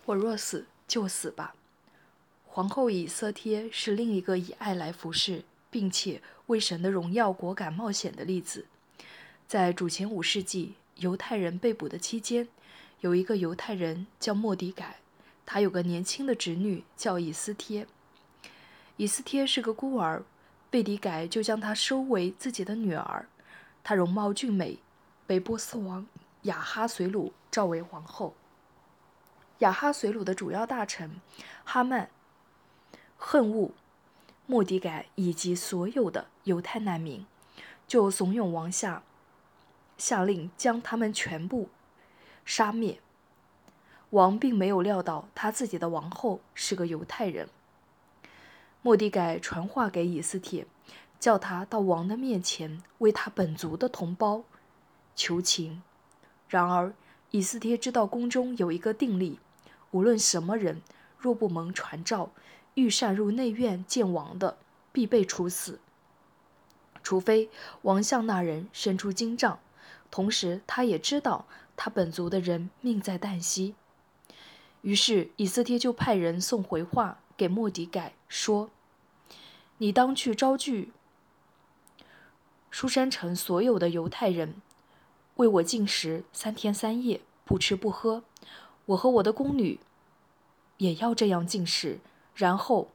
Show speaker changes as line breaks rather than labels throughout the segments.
我若死就死吧。皇后以色帖是另一个以爱来服侍，并且为神的荣耀果敢冒险的例子。在主前5世纪，犹太人被捕的期间，有一个犹太人叫末底改，他有个年轻的侄女叫以斯帖。以斯帖是个孤儿，贝底改就将她收为自己的女儿。她容貌俊美，被波斯王亚哈随鲁召为皇后。亚哈随鲁的主要大臣哈曼恨恶末底改以及所有的犹太难民，就怂恿王下令将他们全部杀灭。王并没有料到他自己的王后是个犹太人。末底改传话给以斯帖，叫他到王的面前为他本族的同胞求情。然而以斯帖知道宫中有一个定例，无论什么人，若不蒙传召，欲擅入内院见王的，必被处死，除非王向那人伸出金杖。同时他也知道他本族的人命在旦夕。于是以斯帖就派人送回话给末底改，说：你当去招聚书珊城所有的犹太人，为我禁食3天3夜，不吃不喝。我和我的宫女也要这样禁食，然后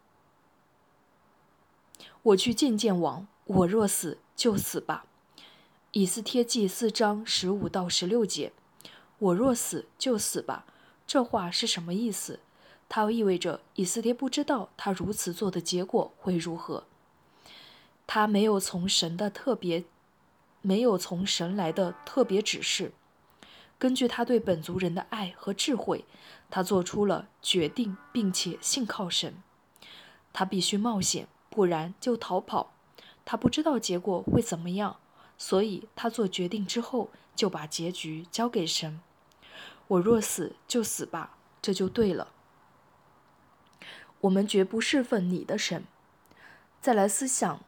我去见见王。我若死就死吧。以斯帖记4章15到16节。我若死就死吧，这话是什么意思？它意味着以斯帖不知道他如此做的结果会如何。他没有从神来的特别指示。根据他对本族人的爱和智慧，他做出了决定，并且信靠神。他必须冒险，不然就逃跑。他不知道结果会怎么样，所以他做决定之后就把结局交给神。我若死就死吧，这就对了。我们绝不侍奉你的神。再来思想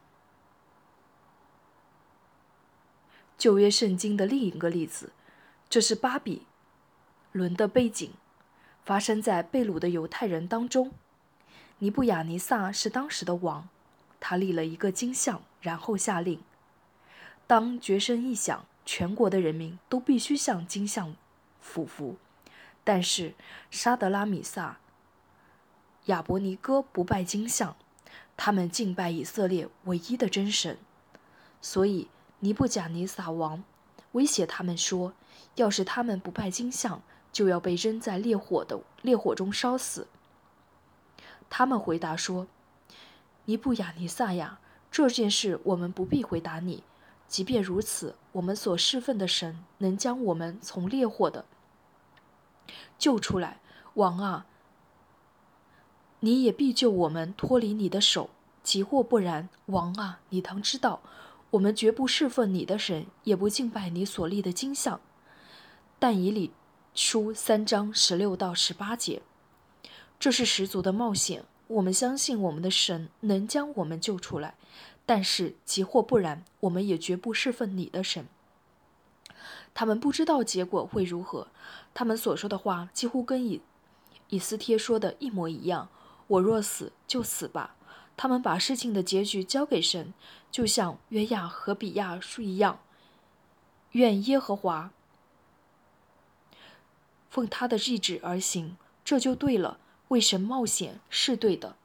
旧约圣经的另一个例子，这是巴比伦的背景，发生在被掳的犹太人当中。尼布亚尼撒是当时的王，他立了一个金像，然后下令，当决声一响，全国的人民都必须向金像俯伏。但是沙德拉米撒、亚伯尼哥不拜金像，他们敬拜以色列唯一的真神。所以尼布甲尼撒王威胁他们说，要是他们不拜金像，就要被扔在烈火中烧死。他们回答说：尼布亚尼撒呀，这件事我们不必回答你。即便如此，我们所侍奉的神能将我们从烈火的救出来。王啊，你也必救我们脱离你的手。即或不然，王啊，你当知道，我们绝不侍奉你的神，也不敬拜你所立的金像。但以理书3章16到18节。这是十足的冒险。我们相信我们的神能将我们救出来，但是即或不然，我们也绝不侍奉你的神。他们不知道结果会如何，他们所说的话几乎跟以斯帖说的一模一样。我若死就死吧。他们把事情的结局交给神，就像约亚和比亚书一样。愿耶和华奉他的意志而行，这就对了。为神冒险是对的。